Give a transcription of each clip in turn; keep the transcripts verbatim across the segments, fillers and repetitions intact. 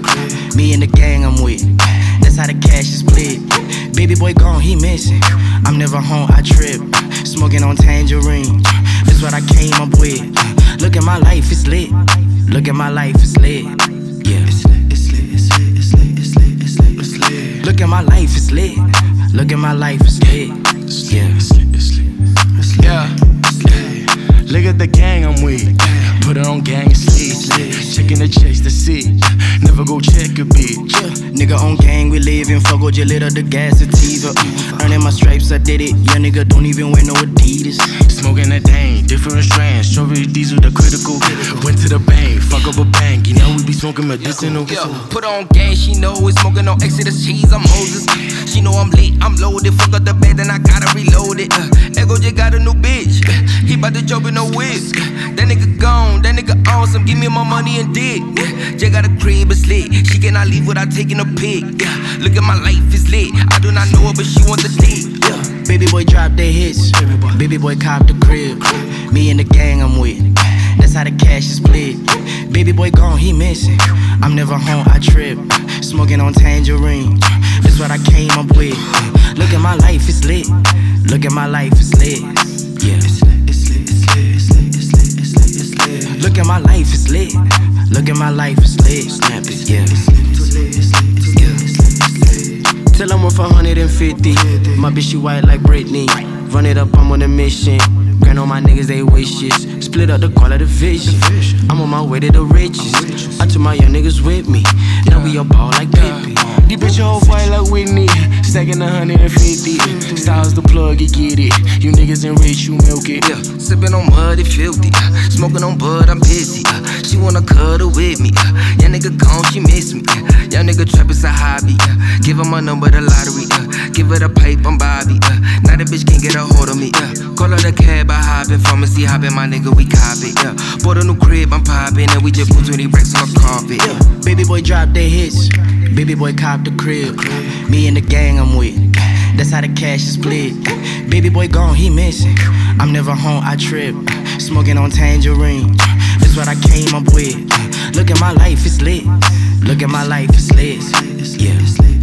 Me and the gang I'm with, that's how the cash is split. Baby boy gone, he missing. I'm never home, I trip. Smoking on tangerine, that's what I came up with. Look at my life, it's lit. Look at my life, it's lit. Yeah. It's lit, it's lit, it's lit, it's lit, it's lit, it's lit, it's lit. Look at my life, it's lit. Look at my life, it's lit. Yeah. It's lit, it's lit, it's lit. Yeah. Look at the gang I'm with. Put it on gang and sleep. Checking the checks to see. Never go check a bitch. Nigga on gang, we living. Fuck with your little, the gas sativa. Earning my stripes, I did it. Young nigga don't even wear no Adidas. Smoking that dang, different strands. Strawberry diesel, the critical. Went to the bank, fuck up a bank. You know we be smoking medicinal. Yo, put on gang, she know it's smoking on Exodus cheese. I'm Moses. She know I'm late, I'm loaded. Fuck up the bed, then I gotta reload it. Uh, Ego just got a new bitch. Uh, he bout to jump in no whisk. That nigga gone, that nigga awesome. Give me my money and dick. Uh, Jay got a crib, it's lit. She cannot leave without taking a pic. Yeah, look at my life, it's lit. I do not know her, but she want the dick. Yeah. Baby boy drop their hits. Baby boy cop the crib. Me and the gang I'm with, that's how the cash is split. Baby boy gone, he missing. I'm never home, I trip. Smoking on tangerine, that's what I came up with. Look at my life, it's lit. Look at my life, it's lit. Yeah. It's lit, it's lit, it's lit, it's lit, it's lit, it's lit, it's lit. Look at my life, it's lit. Look at my life, it's lit. Snap it, yeah. It's lit, it's lit, it's lit, it's lit, it's lit. Till I'm worth one hundred fifty. My bitch, she white like Britney. Run it up, I'm on a mission. Grant on my niggas, they wishes. Split up the quality vision. I'm on my way to the riches. I took my young niggas with me. Now we all ball like Pippin. These bitches all white like Whitney. Stacking one hundred fifty. Styles the plug, you get it. You niggas in rich, you milk it. Yeah, sipping on mud, it filthy. Uh, smoking on bud, I'm busy. Uh, she wanna cuddle with me. Uh, young nigga gone, she miss me. Uh, young nigga trap is a hobby. Uh, give her my number, the lottery. Uh, give her the pipe, I'm Bobby. Uh, now the bitch can't get a hold of me. Uh, call her the cab, I hoppin'. Pharmacy hoppin', my nigga, we cop it. Yeah, bought a new crib, I'm poppin'. And we just put twenty racks on the carpet. Yeah. Baby boy drop their hits. Baby boy cop the crib. Me and the gang I'm with, that's how the cash is split. Baby boy gone, he missing. I'm never home, I trip. Smoking on tangerine, that's what I came up with. Look at my life, it's lit. Look at my life, it's lit. Yeah.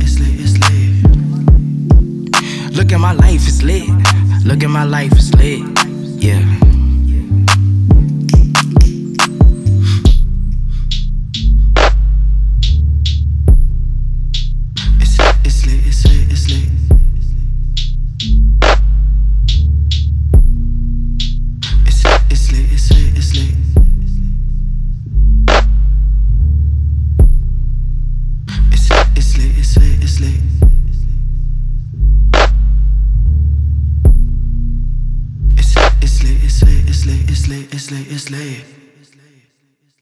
Look at my life, it's lit. Look at my life, it's lit. Yeah. It's lit, it's lit, it's lit.